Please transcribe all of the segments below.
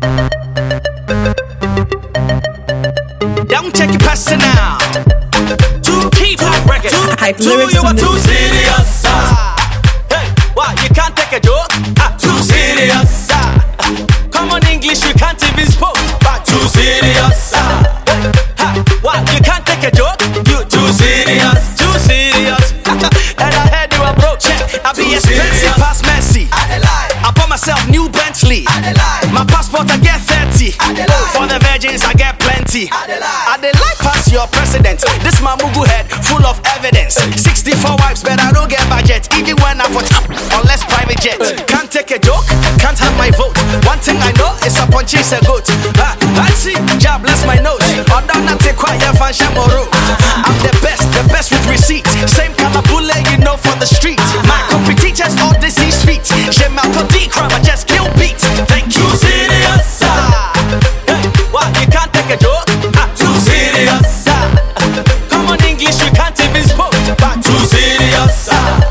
Don't take it personal. Too keep hot record. Hype Too lyrics you are in the too serious. Hey, what? You can't take a joke? Too serious. Come on, English, you can't even spoke. But too serious. What? You can't take a joke? You too serious. Too serious. And I heard you were broke. Check. I be expensive past Messi. I bought myself new Bentley. My passport I get 30. For the virgins I get plenty. I dey like pass your president. This my mugu head full of evidence. 64 wives but I don't get budget. Even when I for unless private jet. Can't take a joke, can't have my vote. One thing I know is a punch is a goat. I see, job bless my nose. Or don't not take quiet fan shamoro. I'm the best with receipts. Same color bullet you know for the street. My copy teachers all this is sweet. J'ai mal copy crime, I just kill beats. Thank you. Too serious. Hey, what? You can't take a joke? Too serious. Come on, English, you can't even spoke. But too serious.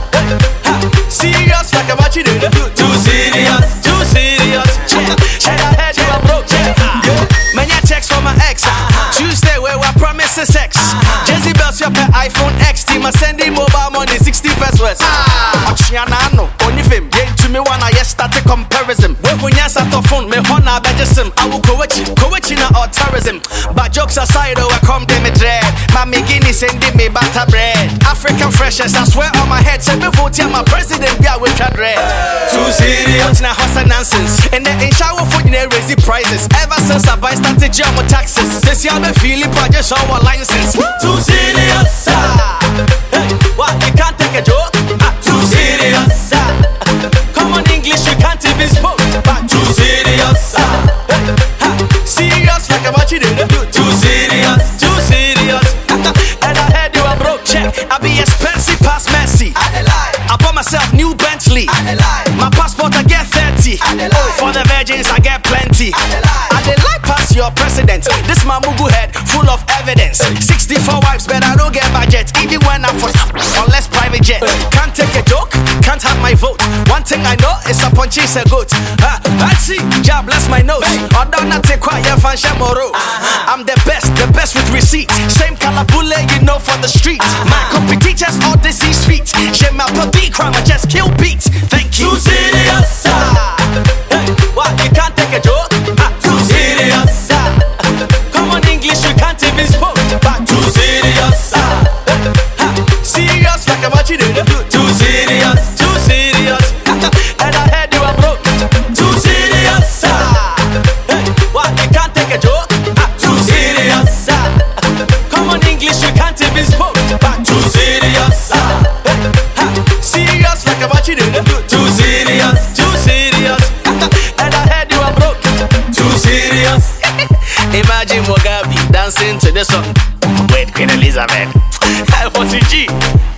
Serious like a what you do. Too serious. Too serious. Should I had you a broke check? Many texts from my ex. Tuesday where we promising sex. Jezebel's your per iPhone X. Team I sending mobile money 60 pesos. Ochiana no. Only fame. Yeah, to me one I start a comparison. When you start a phone, me honor bejessim. I will go na or terrorism. But jokes aside, oh I come to me dread. My McGinney sending me butter bread. African freshers, I swear on my head. Say me vote yeah, my president be with your dread. Too serious. Now hustle nonsense. And then in shower food you raise the prices. Ever since I buy started jam with taxes. This year me feeling for just our license. Too serious. Hey, what? You can't take a joke? Too serious. Come on, English, you can't even spoke. But too serious. Serious like a what you do. Too serious. Too serious. And I heard you were broke. Check. I be expensive past Messi. I bought myself new Bentley. My passport I get 30. For the virgins I get plenty. I dey like pass your president. This my mugu head full of evidence. 64 wives but I don't get budget. Even when I for unless private jet. Can't take a joke, can't have my vote. One thing I know is a punch is a goat. I see, job bless my nose. Or don't not take quiet fan shamoro. I'm the best with receipts. Same color bullet you know for the street. My copy teachers all this is sweet. J'ai mal copy crime, I just kill beats. Thank you. Too serious. Hey, what? You can't take a joke? Too serious. Come on, English, you can't even spoke. But too serious. Serious like a what you do. Too serious. Too serious. And I heard you were broke. Too serious. Hey, what? You can't take a joke? Too serious. Come on, English, you can't even spoke. But too serious. Serious like a what you do. Too serious. Too serious. And I heard you were broke. Too serious. Imagine Mugabe dancing to this song with Queen Elizabeth. I was a G.